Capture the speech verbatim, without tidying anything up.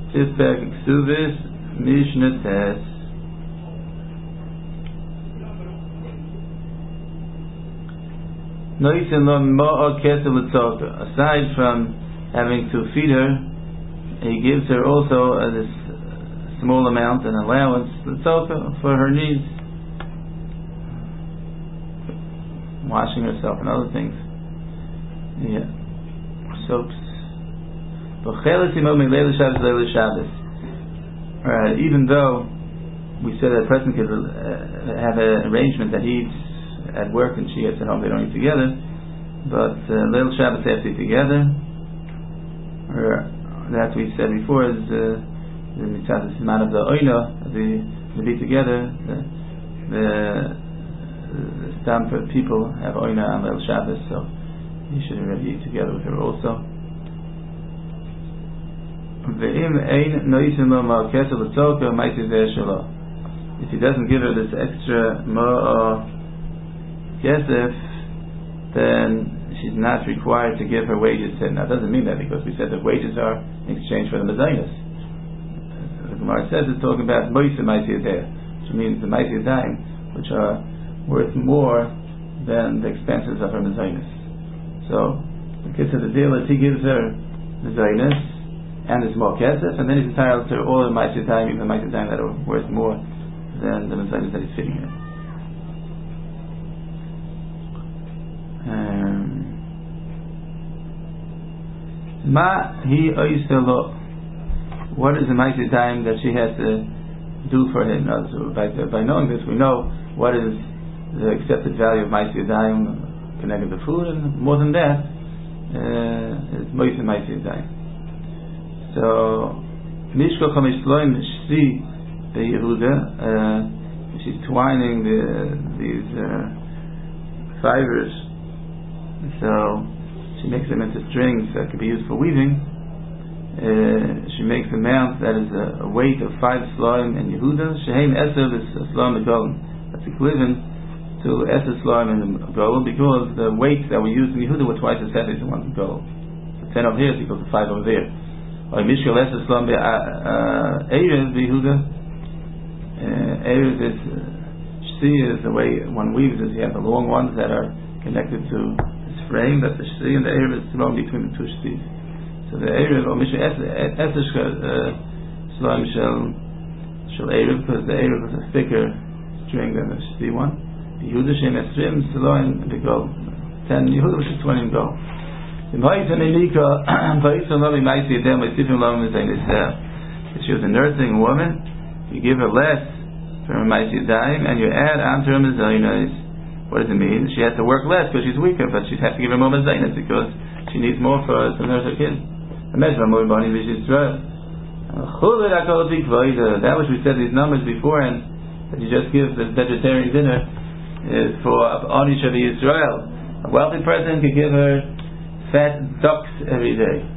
Fifth parak Ksubis Mishnah Tes. Noisin lo ma'a kesel l'tzolka. Aside from having to feed her, he gives her also uh, this small amount, an allowance, l'tzolka, for her needs, washing herself and other things. Yeah, soaps. Alright, even though we said that a person could uh, have an arrangement that he eats at work and she gets at home, they don't eat together, but Leil Shabbos they have to eat together, or that we said before is uh, the mitzvah is man of the oina, the to be together, the the, the stam people have oina on Leil Shabbos, so you should already eat together with her also. If he doesn't give her this extra ma'ah kesef, then she's not required to give her wages. Now, it doesn't mean that, because we said that wages are in exchange for the mezainis. The Gemara says it's talking about moisa ma'asiyadeh, which means the ma'asiyadayim, which are worth more than the expenses of her mezainis. So, the kids of the deal is he gives her mezainis and there's more kesef, and then he's entitled to all the ma'asiyadayim, even the ma'asiyadayim that are worth more than the mezainis that he's feeding her. Ma hi oiselo. What is the ma'asiyadayim that she has to do for him? So by, by knowing this, we know what is the accepted value of ma'asiyadayim connected to food, and more than that, uh, it's moisa ma'asiyadayim. So mishko chamishloim shsi beYehuda. She's twining the, these uh, fibers. So she makes them into strings that could be used for weaving. Uh, she makes a mount that is a, a weight of five slime in Yehuda. Sheheim eser is a slime golem. That's equivalent to eser slime in gold, because the weights that we used in Yehuda were twice as heavy as the ones in gold. So ten over here is equal to five over there. Or mishkal eser slime be erev Yehuda. Erev is shsi is the way one weaves is you have the long ones that are connected to frame, that the shsi and the erev is thrown between the two shtis. So the erev or mishra eser slime shel shel erev, because the erev is a thicker string than the shti one. Yehuda shem esrim slime begol. Ten Yehuda which is twenty in gold. If she was a nursing woman, you give her less from her ma'asiyadayim and you add onto her mezainos. What does it mean? She has to work less because she's weaker, but she'd have to give her more mezainos because she needs more for to nurse her kids. That which we said these numbers before, and that you just give the vegetarian dinner is for Ani Shavi Yisrael. A wealthy person could give her fat ducks every day.